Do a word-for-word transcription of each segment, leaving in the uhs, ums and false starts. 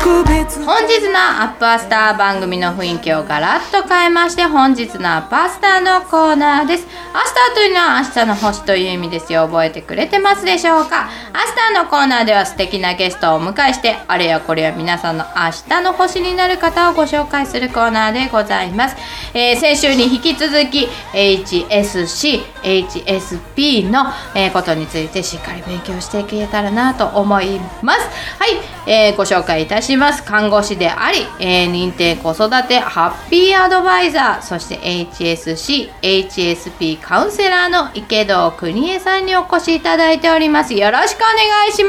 本日のアップアスター番組の雰囲気をガラッと変えまして、本日のアップアスターのコーナーです。アスターというのは明日の星という意味ですよ。覚えてくれてますでしょうか。アスターのコーナーでは素敵なゲストをお迎えして、あれやこれや皆さんの明日の星になる方をご紹介するコーナーでございます。えー、先週に引き続き エイチエスシー、エイチエスピー の、えー、ことについてしっかり勉強していけたらなと思います。はい、えー、ご紹介いたします。看護師であり、えー、認定子育てハッピーアドバイザー、そして エイチエスシー、エイチエスピー カウンセラーの池堂邦恵さんにお越しいただいております。よろしくお願いします。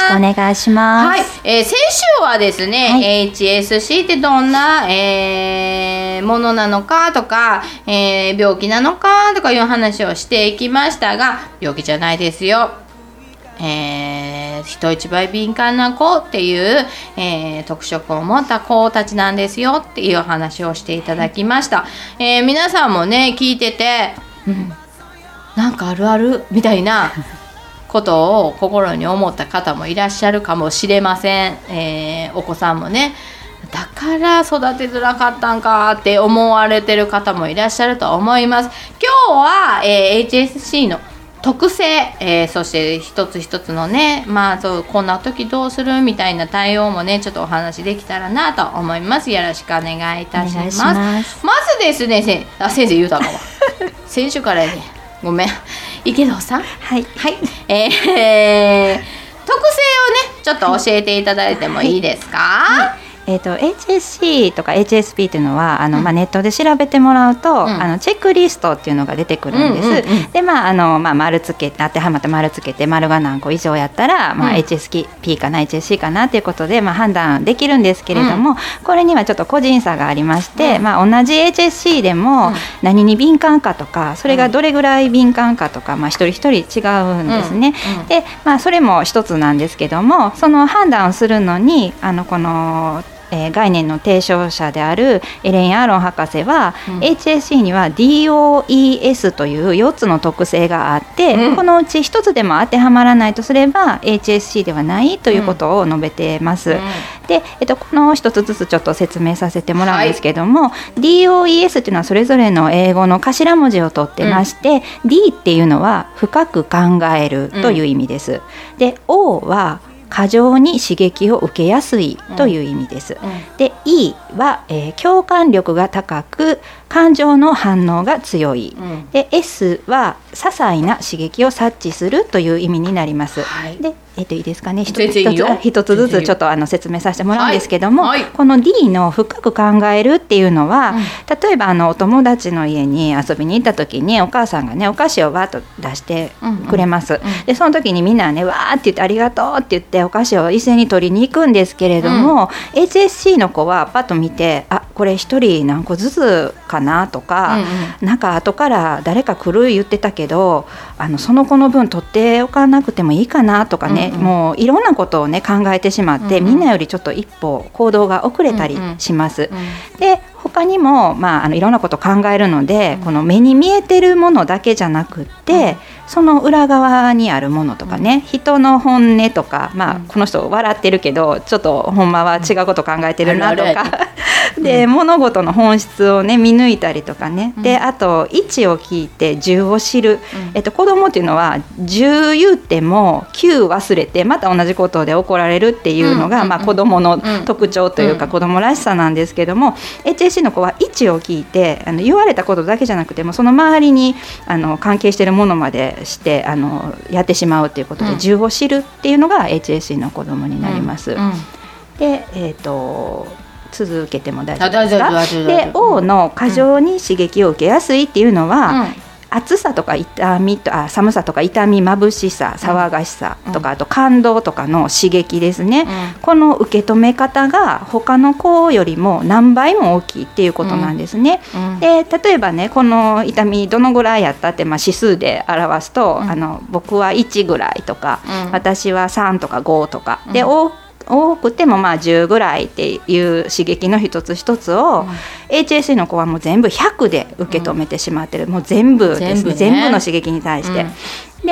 よろしくお願いします。 はい、えー、先週はですね、はい、エイチエスシー ってどんな、えー、ものなのかとか、えー、病気なのかとかいう話をしていきましたが、病気じゃないですよ。えー、人一倍敏感な子っていう、えー、特色を持った子たちなんですよっていう話をしていただきました。えー、皆さんもね聞いてて、うん、なんかあるあるみたいなことを心に思った方もいらっしゃるかもしれません。えー、お子さんもね、だから育てづらかったんかって思われてる方もいらっしゃると思います。今日は、えー、エイチエスシー の特性、えー、そして一つ一つのね、まあそうこんな時どうするみたいな対応もねちょっとお話できたらなと思います。よろしくお願いいたします。まずですね、せあ先生言うたかも先週からね、ごめん、池堂さん、 はい、 はい、えー、特性をねちょっと教えていただいてもいいですか。はいはい、 えー、と エイチエスシー とか エイチエスピー というのはあの、うんまあ、ネットで調べてもらうと、うん、あのチェックリストっていうのが出てくるんです。うんうんうん、でまああの、まあ、丸つけ当てはまった丸つけて丸が何個以上やったら、まあうん、エイチエスピー かな エイチエスシー かなということで、まあ、判断できるんですけれども、うん、これにはちょっと個人差がありまして、うんまあ、同じ エイチエスシー でも何に敏感かとかそれがどれぐらい敏感かとか、まあ、一人一人違うんですね。うんうん、で、まあ、それも一つなんですけども、その判断をするのにあのこのえー、概念の提唱者であるエレン・アーロン博士は、うん、エイチエスシー には ディーオーイーエス というよっつの特性があって、うん、このうちひとつでも当てはまらないとすれば エイチエスシー ではないということを述べています。うん、で、えっと、このひとつずつちょっと説明させてもらうんですけども、はい、ディーオーイーエス っていうのはそれぞれの英語の頭文字を取ってまして、うん、D っていうのは深く考えるという意味です。うん、で O は過剰に刺激を受けやすいという意味です。うんうん、で E は、えー、共感力が高く感情の反応が強い。うん、で S は些細な刺激を察知するという意味になります。はい、でえっといいですかね、一つ一つ一つずつちょっとあの説明させてもらうんですけども、はいはい、この D の深く考えるっていうのは、うん、例えばあのお友達の家に遊びに行った時にお母さんがねお菓子をわーっと出してくれます。うんうん、でその時にみんなねわーって言ってありがとうって言ってお菓子を一斉に取りに行くんですけれども、うん、エイチエスシー の子はパッと見て、あこれ一人何個ずつかなとか、うんうん、なんか後から誰か来る言ってたけどあのその子の分取っておかなくてもいいかなとかね、うんうん、もういろんなことをね考えてしまって、うんうん、みんなよりちょっと一歩行動が遅れたりします。うんうん、で他にも、まあ、あのいろんなことを考えるので、うん、この目に見えてるものだけじゃなくって、うん、その裏側にあるものとかね、うん、人の本音とか、まあ、うん、この人笑ってるけどちょっとほんまは違うこと考えてるなとか、うん、で、うん、物事の本質をね見抜いたりとかね、うん、であといちを聞いてじゅうを知る、うんえっと、子供っていうのはじゅう言ってもきゅう忘れてまた同じことで怒られるっていうのが、うんまあ、子供の特徴というか、うん、子供らしさなんですけども、エイチエスシー の子はいちを聞いてあの言われたことだけじゃなくてもその周りにあの関係しているものまでしてあのやってしまうということで、うん、じゅうを知るっていうのが エイチエスシー の子供になります。うんうん、で、えーと続けても大丈夫ですか？で O の過剰に刺激を受けやすいっていうのは、うん暑さとか痛みとあ寒さとか痛み眩しさ騒がしさとか、うん、あと感動とかの刺激ですね、うん、この受け止め方が他の子よりも何倍も大きいっていうことなんですね。うんうん、で例えばねこの痛みどのぐらいやったって、まあ、指数で表すと、うん、あの僕はいちぐらいとか、うん、私はさんとかごとか、うん、で多多くてもまあじゅうぐらいっていう刺激の一つ一つを、うん、エイチエスシー の子はもう全部ひゃくで受け止めてしまってる、うん、もう全部ですね、全部ね、全部の刺激に対して、うん、で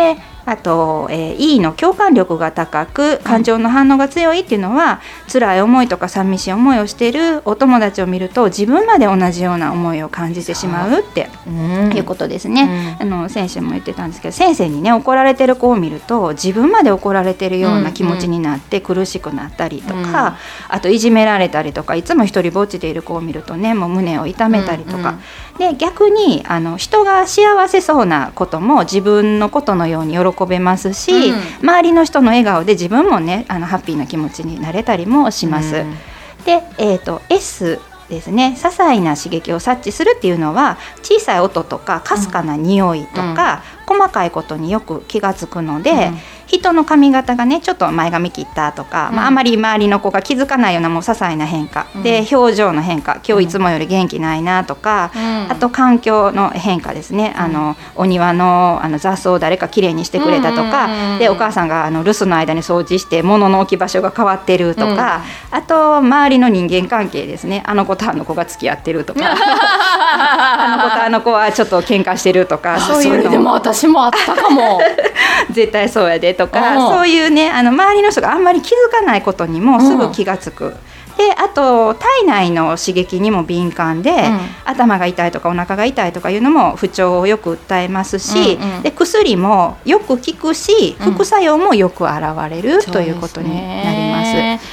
あと、えー、E の共感力が高く感情の反応が強いっていうのは、うん、辛い思いとか寂しい思いをしているお友達を見ると自分まで同じような思いを感じてしまうっていうことですね、うん、あの先生も言ってたんですけど、先生にね怒られてる子を見ると自分まで怒られてるような気持ちになって苦しくなったりとか、うんうん、あといじめられたりとかいつも一人ぼっちでいる子を見るとねもう胸を痛めたりとか、うんうん、で逆にあの人が幸せそうなことも自分のことのように喜べますし、うん、周りの人の笑顔で自分もねあのハッピーな気持ちになれたりもします、うん、で、えーと、Sですね、些細な刺激を察知するっていうのは小さい音とかかすかな匂いとか、うん、細かいことによく気がつくので、うん、人の髪型がねちょっと前髪切ったとか、うんまあ、あまり周りの子が気づかないようなもう些細な変化、うん、で表情の変化、今日いつもより元気ないなとか、うん、あと環境の変化ですね、うん、あのお庭 の, あの雑草を誰かきれいにしてくれたとか、うんうん、でお母さんがあの留守の間に掃除して物の置き場所が変わってるとか、うん、あと周りの人間関係ですね、あの子とあの子が付き合ってるとかあの子とあの子はちょっと喧嘩してるとか、そういうのそれでも私もあったかも絶対そうやでとか、そういうねあの周りの人があんまり気づかないことにもすぐ気がつく、うん、であと体内の刺激にも敏感で、うん、頭が痛いとかお腹が痛いとかいうのも不調をよく訴えますし、うんうん、で薬もよく効くし副作用もよく現れる、うん、ということになります。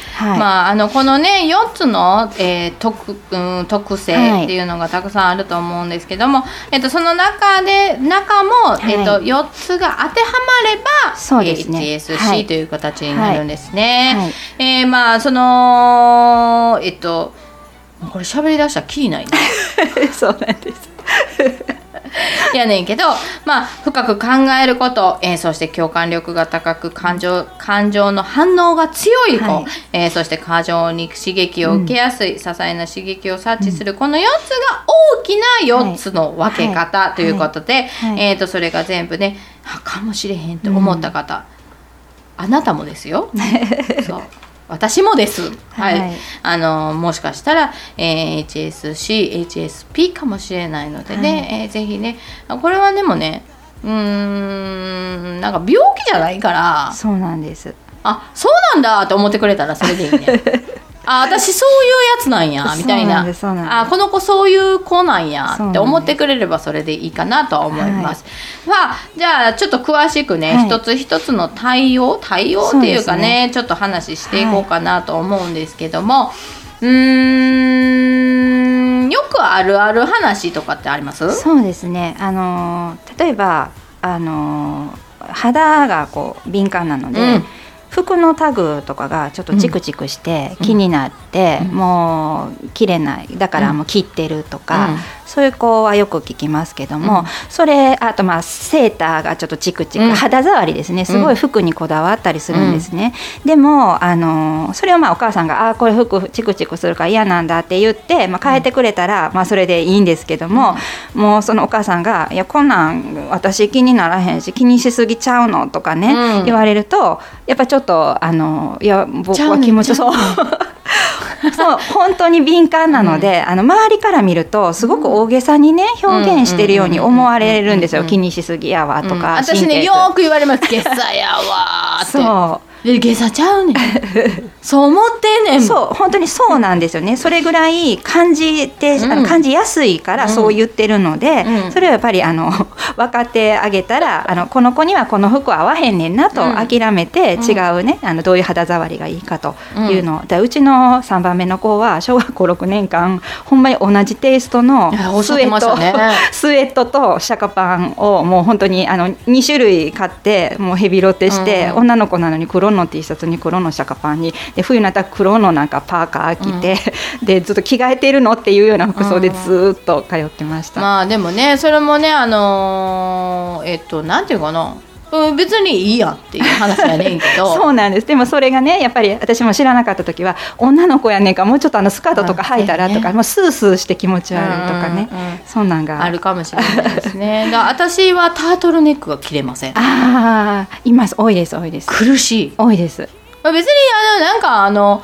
はい、まあ、あのこのねよっつの、えー 特, うん、特性っていうのがたくさんあると思うんですけども、はい、えー、とその中で中も、はい、えー、とよっつが当てはまれば、そうですね、エイチエスシー、はい、という形になるんですね。はいはい、えー、まあそのえっ、ー、とこれ喋り出したらキリないねそうなんですやねんけど、まあ、深く考えること、えー、そして共感力が高く感情、感情の反応が強い子、はい、えー、そして過剰に刺激を受けやすい、うん、些細な刺激を察知する、うん、このよっつが大きなよっつの分け方、はい、ということで、はいはい、えー、とそれが全部ねかもしれへんと思った方、うん、あなたもですよそう私もです、はいはい、あのもしかしたら、えー、エイチエスシー、エイチエスピー かもしれないのでね、はい、えー、ぜひねこれはでもねうーんなんか病気じゃないからそうなんです、 あそうなんだと思ってくれたらそれでいいねあ私そういうやつなんやみたいな、あこの子そういう子なんやって思ってくれればそれでいいかなとは思います。はい、さあじゃあちょっと詳しくね、はい、一つ一つの対応対応っていうか ね, ねちょっと話していこうかなと思うんですけども、はい、うーんよくあるある話とかってあります？ そうですね、あの例えばあの肌がこう敏感なので、うん、服のタグとかがちょっとチクチクして気になって、うん、もう切れないだからもう切ってるとか、うん、そういう子はよく聞きますけども、うん、それあとまあセーターがちょっとチクチク、うん、肌触りですね、すごい服にこだわったりするんですね、うん、でもあのそれをまあお母さんがあこれ服チクチクするから嫌なんだって言って、まあ、変えてくれたら、うん、まあ、それでいいんですけども、うん、もうそのお母さんがいやこんなん私気にならへんし気にしすぎちゃうのとかね、うん、言われるとやっぱちょっとあのいや僕は気持ちそうそう本当に敏感なので、うん、あの周りから見るとすごく大げさにね表現してるように思われるんですよ、気にしすぎやわとか、うん、 私ねよく言われますゲッサやわってそうでゲサちゃうねんそう思ってんねんそう本当にそうなんですよね、それぐらい感じて、うん、あの感じやすいからそう言ってるので、うん、それはやっぱりあの分かってあげたらあのこの子にはこの服合わへんねんなと諦めて、うん、違うねあのどういう肌触りがいいかというのを、うん、うちのさんばんめの子は小学校ろくねんかんほんまに同じテイストのスウェット、ね、スウェットとシャカパンをもう本当にあのにしゅるい買ってもうヘビロテして、うん、女の子なのに黒の T シャツに黒のシャカパンにで冬になったら黒のなんかパーカー着て、うん、でずっと着替えてるのっていうような服装でずっと通ってました、 うん、まあでもねそれもねあのー、えっとなんていうかな別にいいやっていう話やねんけどそうなんです。でもそれがねやっぱり私も知らなかった時は女の子やねんかもうちょっとあのスカートとか履いたらとか、ね、もうスースーして気持ち悪いとかね、うんうんうん、そんなんがあるかもしれないですねだ私はタートルネックが着れません。 ああいます、多いです多いです、 苦しい多いです。 別にあのなんかあの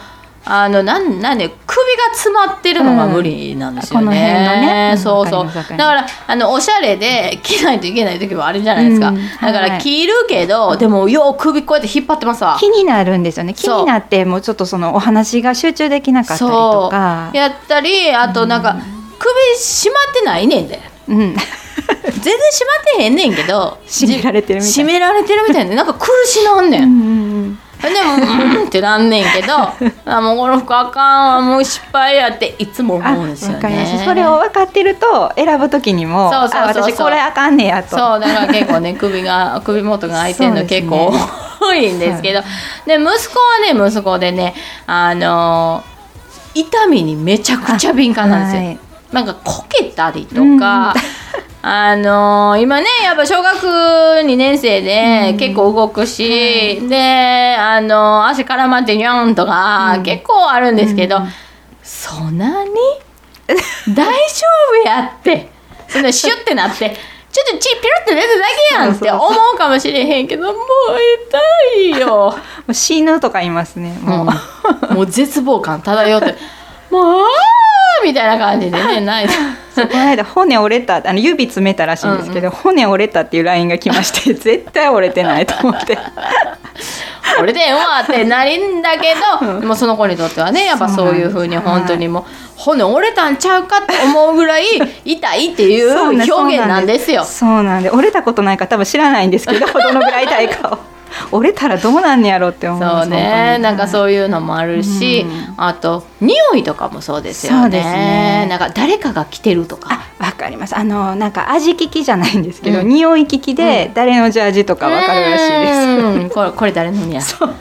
あのなんなんで首が詰まってるのが無理なんですよね、うん、この辺のね、そうそうだからあのおしゃれで着ないといけない時もあるじゃないですか、うん、だから着るけど、はい、でもよう首こうやって引っ張ってますわ。 気になるんですよね。気になってもうちょっとそのお話が集中できなかったりとかやったり、あとなんか、うん、首締まってないねんで、うん、全然締まってへんねんけど締められてるみたい締められてるみたいな、なんか苦しなんねん、うん、でもうんってなんねんけどあもうこの服あかんわ、もう失敗やっていつも思うんですよね。 わかります。それを分かってると選ぶ時にも、そうそうそうそう、あ私これあかんねやと。 そうだから結構ね首が首元が開いてるの結構多いんですけど、で、ね、息子はね息子でね、あのー、痛みにめちゃくちゃ敏感なんですよ、はい、なんかこけたりとか、うんあのー、今ねやっぱ小学にねん生で結構動くし、うん、で、あのー、足絡まってニョンとか結構あるんですけど、うん、そんなに大丈夫やってそんなシュッてなってちょっと血ピロって出ただけやんって思うかもしれへんけど、もう痛いよもう死ぬとか言いますね。もう、 うん、もう絶望感漂ってもうみたいな感じでねないこの間骨折れた、あの指詰めたらしいんですけど、うんうん、骨折れたっていう ライン が来まして絶対折れてないと思って折れてんわってなりんだけど、でもその子にとってはねやっぱそういう風に本当にもう骨折れたんちゃうかって思うぐらい痛いっていう表現なんですよ。 そうなんで、折れたことないか多分知らないんですけどどのぐらい痛いかを折れたらどうなんねやろって思う。 そうね、なんかそういうのもあるし、うん、あと匂いとかもそうですよね。 そうですね、 なんか誰かが着てるとか。 あ、わかります。あのなんか味聞きじゃないんですけど、うん、匂い聞きで誰のジャージとかわかるらしいです、 うん、これこれ誰のやそう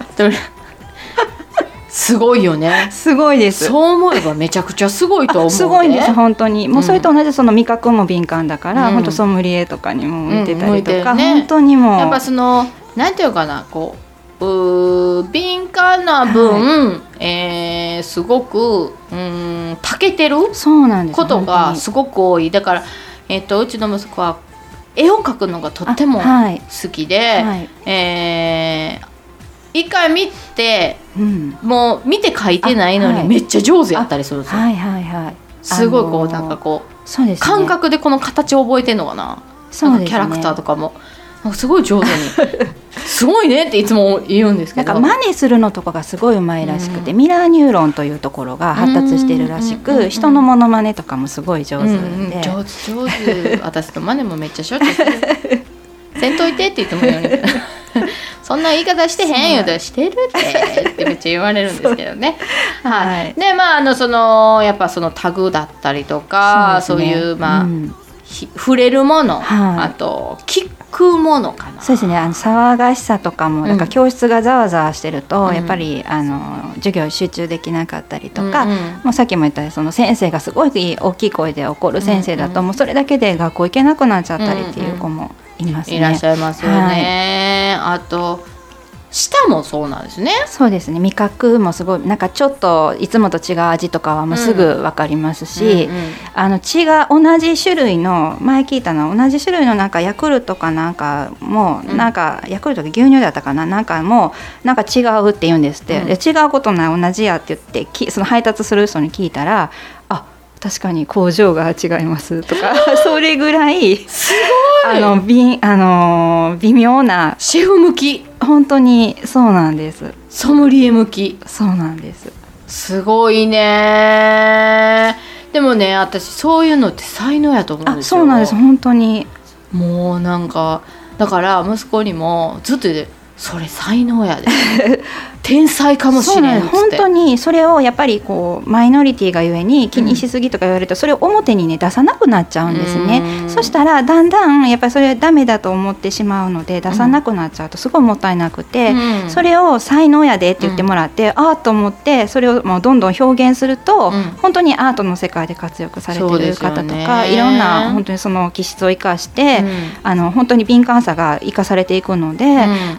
すごいよね。 すごいです。 そう思えばめちゃくちゃすごいと思う、ね、 すごいんです本当に。もうそれと同じその味覚も敏感だから、うん、本当ソムリエとかにも向いてたりとか、うんね、本当にもうやっぱそのなんていうかな、こうう敏感な分、はい、えー、すごくうん長けてることがすごく多い。だから、えー、とうちの息子は絵を描くのがとっても好きで、はいはい、えー一回見て、うん、もう見て描いてないのにめっちゃ上手やったりするんですよ。 はいはいはい、 すごいこうなんかこう、そうですね、感覚でこの形を覚えてんのかな。 そうですね、 キャラクターとかもなんかすごい上手にすごいねっていつも言うんですけど、 なんか真似するのとかがすごいうまいらしくて、うん、ミラーニューロンというところが発達しているらしく、うんうんうんうん、人のモノマネとかもすごい上手で、うんうん、 上手上手私のマネもめっちゃしょっちゅうするせんといてって言っても言うねそんな言い方してへんよとしてるってってめっちゃ言われるんですけどねはい、でまああのそのやっぱそのタグだったりとかそう、ね、そういうまあ、うん、触れるもの、はい、あと聞くものかな。 そうですね、あの騒がしさとかもなんか教室がざわざわしてると、うん、やっぱりあの授業集中できなかったりとか、うんうん、もうさっきも言ったその先生がすごい大きい声で怒る先生だと、うんうん、もうそれだけで学校行けなくなっちゃったりっていう子もいますね。 いらっしゃいますよね、はい、あと舌もそうなんですね。 そうですね、味覚もすごいなんかちょっといつもと違う味とかはもうすぐ分かりますし、うんうんうん、あの血が同じ種類の前聞いたのは同じ種類のなんかヤクルトかなんかも、うん、なんかヤクルトが牛乳だったかな、なんかもなんか違うって言うんですって、うん、で違うことない同じやって言ってその配達する人に聞いたら、あ確かに工場が違いますとかそれぐらいすごいあのびあの微妙なシェフ向き、 本当にそうなんです。 ソムリエ向き、 そうなんです。 すごいね。でもね私そういうのって才能やと思うんですよ。 あ、そうなんです本当に。 もうなんかだから息子にもずっと言ってそれ才能やで天才かもしれんっつって。 本当にそれをやっぱりこうマイノリティがゆえに気にしすぎとか言われると、うん、それを表にね出さなくなっちゃうんですね。そしたらだんだんやっぱりそれダメだと思ってしまうので出さなくなっちゃうとすごいもったいなくて、うん、それを才能やでって言ってもらって、うん、あーと思ってそれをもうどんどん表現すると、うん、本当にアートの世界で活躍されてる方とか、いろんな本当にその気質を生かして、うん、あの本当に敏感さが生かされていくので、うん、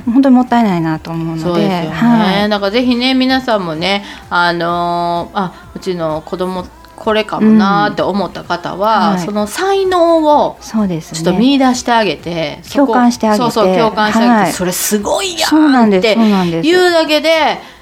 本当にもったいないなと思うので、 そうですよね、はい、だからぜひね皆さんもね、あのー、あうちの子供これかもなって思った方は、うんはい、その才能をちょっと見出してあげて、ね、 共感してあげて、 そうそう共感してあげて、はい、それすごいやんって言うだけで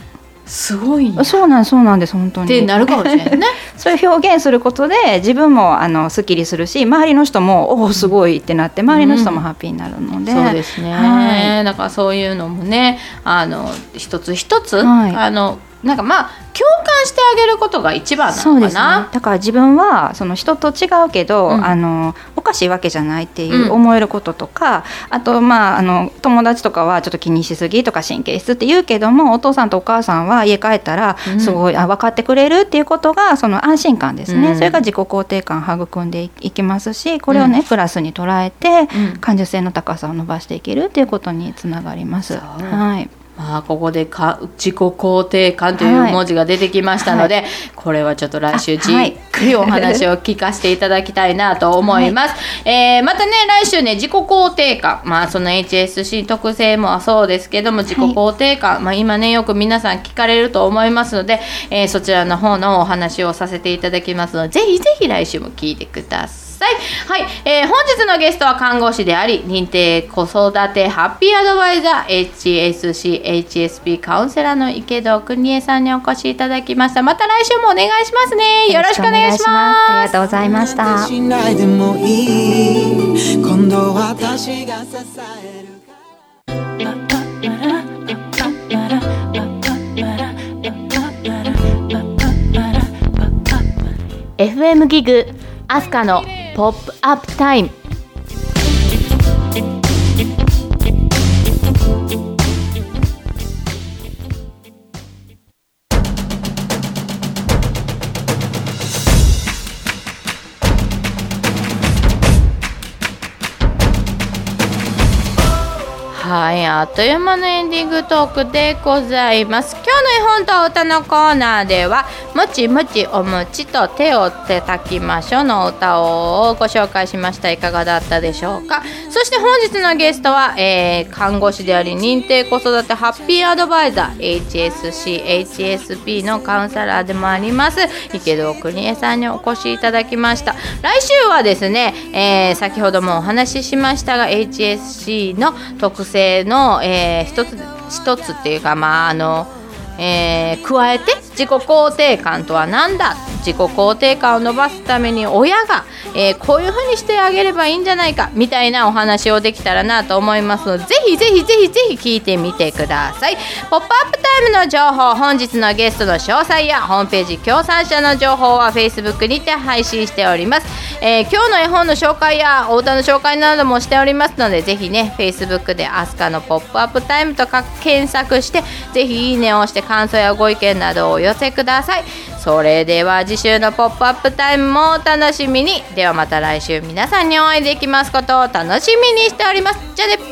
すごいね。 そうなんそうなんです本当に。 ってなるかもしれないね。 そういう表現することで自分もあのすっきりするし、周りの人もおおすごいってなって周りの人もハッピーになるので、 うん、そうですね、はい、だからそういうのもね、あの一つ一つ、はい、あのなんかまあ共感してあげることが一番なのかな。そうですね、 だから自分はその人と違うけど、うん、あのおかしいわけじゃないっていう思えることとか、うん、あとまああの友達とかはちょっと気にしすぎとか神経質って言うけども、お父さんとお母さんは家帰ったらすごい、うん、あ分かってくれるっていうことがその安心感ですね、うん、それが自己肯定感を育んでいきますし、これをね、うん、プラスに捉えて、うん、感受性の高さを伸ばしていけるっていうことにつながります。はい、 まあ、ここでか自己肯定感という文字が出てきましたので、はい、これはちょっと来週じっくりお話を聞かせていただきたいなと思います、はい、えー、またね来週ね自己肯定感、まあその エイチエスシー 特性もそうですけども自己肯定感、はい、まあ、今ねよく皆さん聞かれると思いますので、えー、そちらの方のお話をさせていただきますので、ぜひぜひ来週も聞いてください。はい、えー、本日のゲストは看護師であり認定子育てハッピーアドバイザー エイチエスシー、エイチエスピー カウンセラーの池戸邦恵さんにお越しいただきました。また来週もお願いしますね。よろしくお願いします。 ありがとうございました。しないでもいい、今度私が支えるエフエム ギグアスカのポップアップタイム。はい、あっという間のエンディングトークでございます。今日の絵本と歌のコーナーではもちもちお餅と手を叩きましょうの歌をご紹介しました。いかがだったでしょうか。そして本日のゲストは、えー、看護師であり認定子育てハッピーアドバイザー エイチエスシー、エイチエスピー のカウンセラーでもあります池戸邦恵さんにお越しいただきました。来週はですね、えー、先ほどもお話ししましたが エイチエスシー の特性の、えー、一つ一つっていうか、まああのえー、加えて自己肯定感とは何だ、自己肯定感を伸ばすために親が、えー、こういう風にしてあげればいいんじゃないかみたいなお話をできたらなと思いますので、ぜひぜひぜひぜひ聞いてみてください。ポップアップタイムの情報、本日のゲストの詳細やホームページ協賛者の情報は Facebook にて配信しております。えー、今日の絵本の紹介やお歌の紹介などもしておりますので、ぜひね Facebook でアスカのポップアップタイムとか検索してぜひいいねを押して感想やご意見などをお寄せください。それでは次週のポップアップタイムもお楽しみに。ではまた来週皆さんにお会いできますことを楽しみにしております。じゃあね。